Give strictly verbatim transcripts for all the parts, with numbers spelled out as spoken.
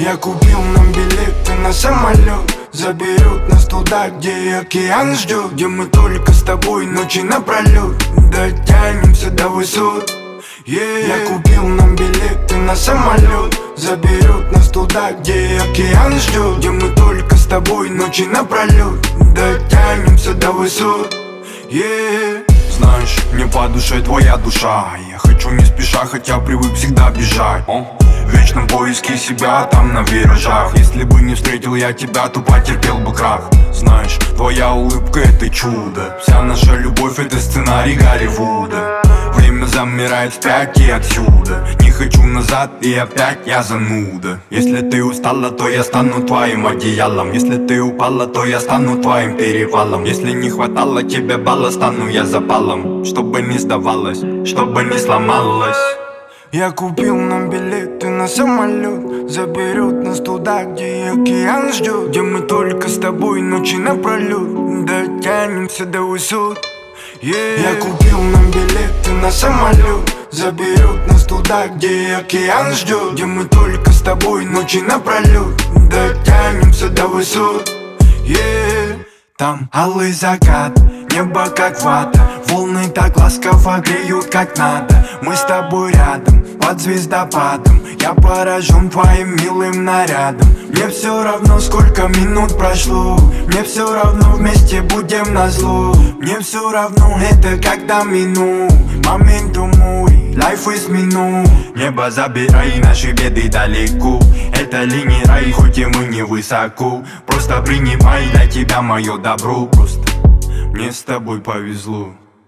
Я купил нам билеты на самолет, заберет нас туда, где океан ждет, где мы только с тобой ночи напролет дотянемся до высот. Yeah. Я купил нам билеты на самолет, заберет нас туда, где океан ждет, где мы только с тобой ночи напролет дотянемся до высот. Yeah. Знаешь, мне по душе твоя душа. Я хочу не спеша, хотя привык всегда бежать. О, в вечном поиске себя там на виражах. Если бы не встретил я тебя, то потерпел бы крах. Знаешь, твоя улыбка это чудо. Вся наша любовь это сценарий Голливуда. Время замирает вспять и отсюда. Не хочу назад и опять я зануда. Если ты устала, то я стану твоим одеялом. Если ты упала, то я стану твоим перевалом. Если не хватало тебе балла, стану я запалом. Чтобы не сдавалась, чтобы не сломалась. Я купил нам билеты на самолет, заберет нас туда, где океан ждет, где мы только с тобой ночи напролет дотянемся до высот. Yeah. Я купил нам билеты на самолет, заберет нас туда, где океан ждет, где мы только с тобой ночи напролет дотянемся до высот. Yeah. Там алый закат, небо как вата, волны так ласково греют как надо. Мы с тобой рядом, под звездопадом, я поражен твоим милым нарядом. Мне все равно, сколько минут прошло, мне все равно, вместе будем назло. Мне все равно, это когда мину моменту мой, life is мину. Небо забирай наши беды далеко, это ли не рай, хоть и мы не высоко. Просто принимай для тебя мое добро, просто мне с тобой повезло.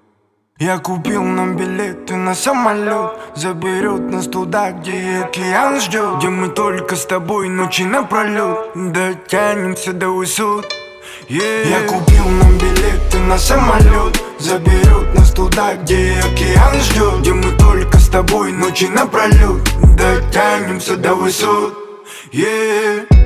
Я купил нам билеты на самолет, заберет нас туда, где океан ждет, где мы только с тобой ночи напролет дотянемся до высот. Yeah. Я купил нам билеты на самолет, заберет нас туда, где океан ждет, где мы только с тобой ночи напролет дотянемся до высот. Yeah.